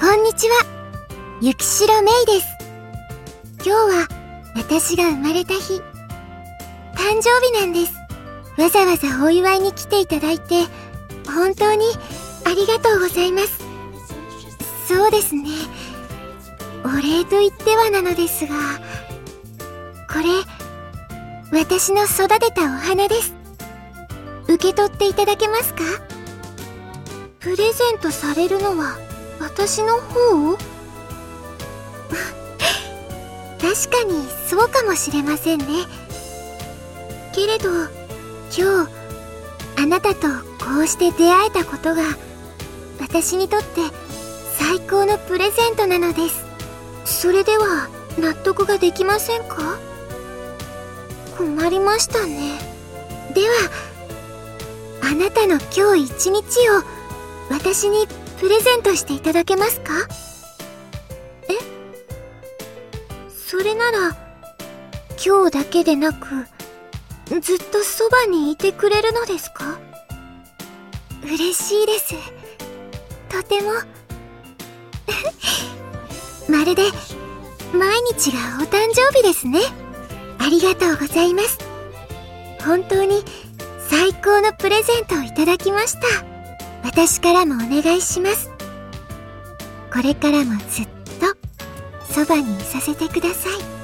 こんにちは、雪代めいです。今日は私が生まれた日、誕生日なんです。わざわざお祝いに来ていただいて本当にありがとうございます。そうですね、お礼と言ってはなのですが、これ私の育てたお花です。受け取っていただけますか？プレゼントされるのは私の方？確かにそうかもしれませんね。けれど今日あなたとこうして出会えたことが私にとって最高のプレゼントなのです。それでは納得ができませんか？困りましたね。ではあなたの今日一日を私にプレゼントしていただけますか？それなら今日だけでなくずっとそばにいてくれるのですか？嬉しいです。とてもまるで毎日がお誕生日ですね。ありがとうございます。本当に最高のプレゼントをいただきました。私からもお願いします。これからもずっとそばにいさせてください。